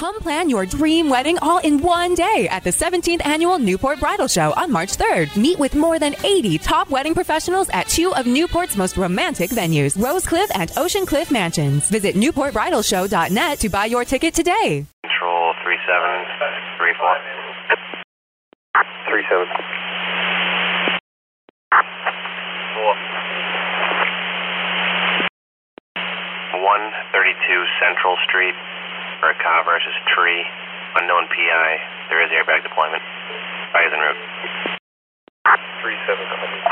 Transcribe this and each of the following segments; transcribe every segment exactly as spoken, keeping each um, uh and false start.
Come plan your dream wedding all in one day at the seventeenth Annual Newport Bridal Show on March third. Meet with more than eighty top wedding professionals at two of Newport's most romantic venues, Rose Cliff and Ocean Cliff Mansions. Visit newport bridal show dot net to buy your ticket today. Control three seven three four. three seven. Four. one thirty-two Central Street for a car versus tree. Unknown P I. There is airbag deployment. Eyes en route. three seven.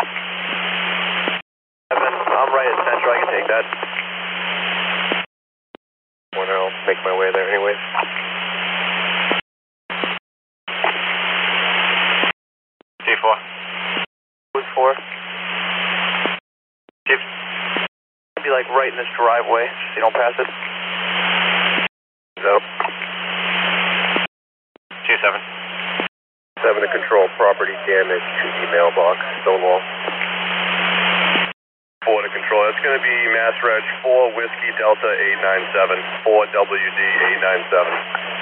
I'm right at Central. I can take that. Well, I'll make my way there anyways. G four. Who's four? Chief. Be like right in this driveway, so you don't pass it. So. Two seven. Seven to control property damage to the mailbox, Stonewall. Four to control. That's going to be Mass Reg four Whiskey Delta eight nine seven, four W D eight nine seven.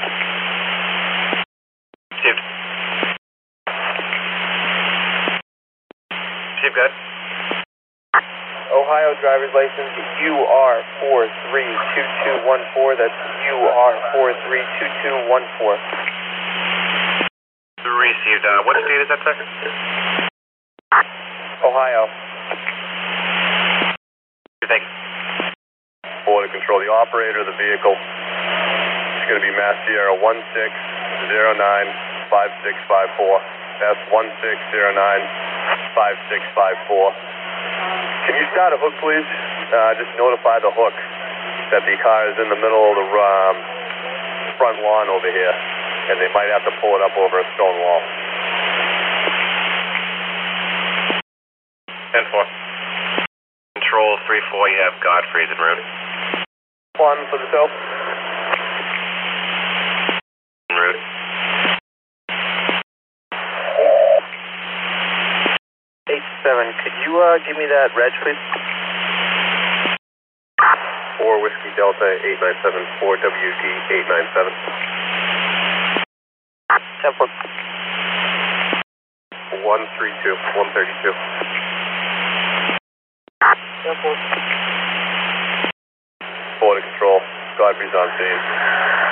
Chief. Chief, good. Ohio driver's license U R four three two two one four. That's U R four three two two one four. Received. Uh, what state is that, sir? Ohio. Thanks. Four to control. The operator of the vehicle is going to be Mass Sierra one six zero nine five six five four. That's one six zero nine five six five four. Can you start a hook, please? Uh, just notify the hook that the car is in the middle of the um, front lawn over here, and they might have to pull it up over a stone wall. ten four. Control three four, you have Godfrey's en route. One for the tow. En route. eight seven, could you uh, give me that reg, please? four Whiskey Delta eight nine seven, four W D eight nine seven. ten four. one three two, one thirty-two. ten four. four to control. Godfrey's on scene.